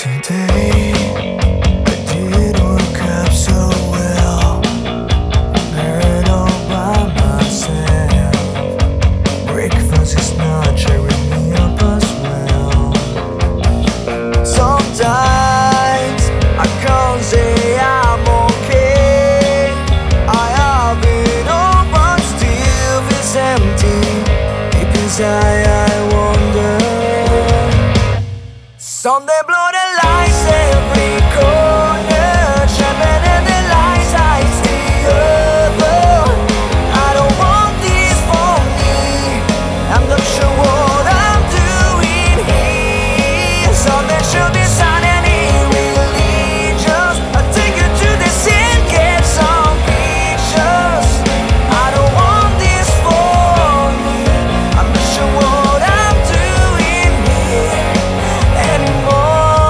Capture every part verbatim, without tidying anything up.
Today I did wake up so well, prepared all by myself. Breakfast is not cheering me up as well. Sometimes I can't say I'm okay. I have it all but still feels empty. Deep inside I wonder. Someday blow the lights every corner, shining in the lights I see over. I don't want this for me. I'm not sure what I'm doing here. Someday should be sun and irreligious. I'll take you to the scene, get some pictures. I don't want this for me. I'm not sure what I'm doing here anymore.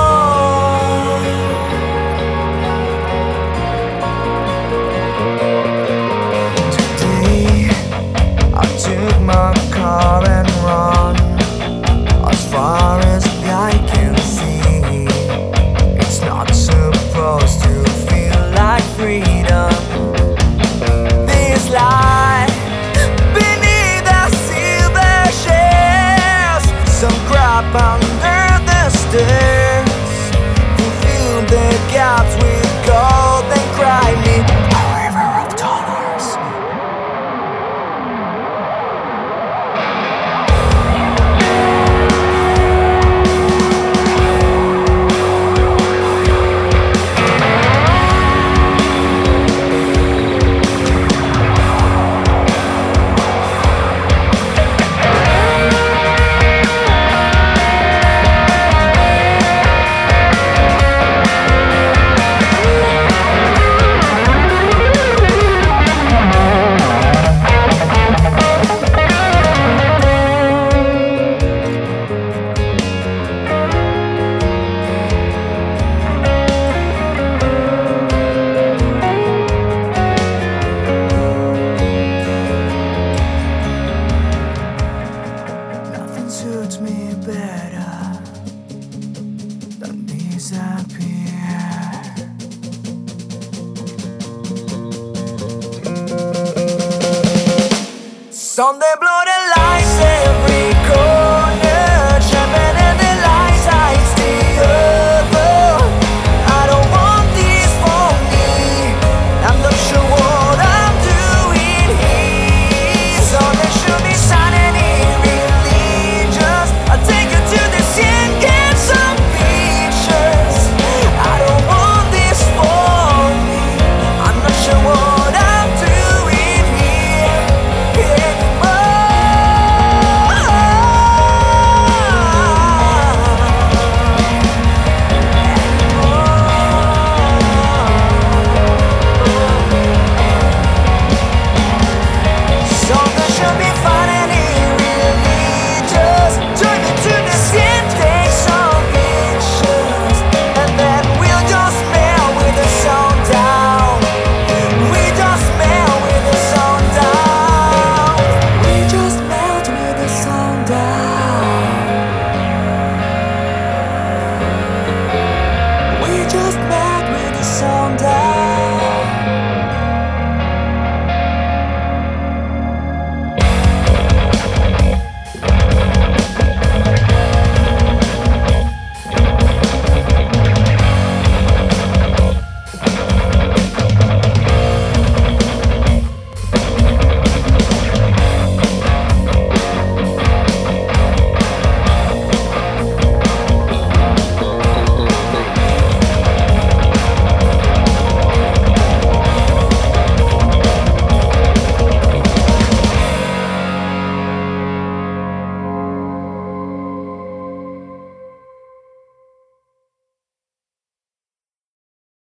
Today I took my car and run as far as the eye can see. It's not supposed to feel like freedom. This life beneath the silver shares, some crap under the stairs. Fill the gaps with gold and cry me a river of dollars. Nothing suits me better than disappear. Someday blow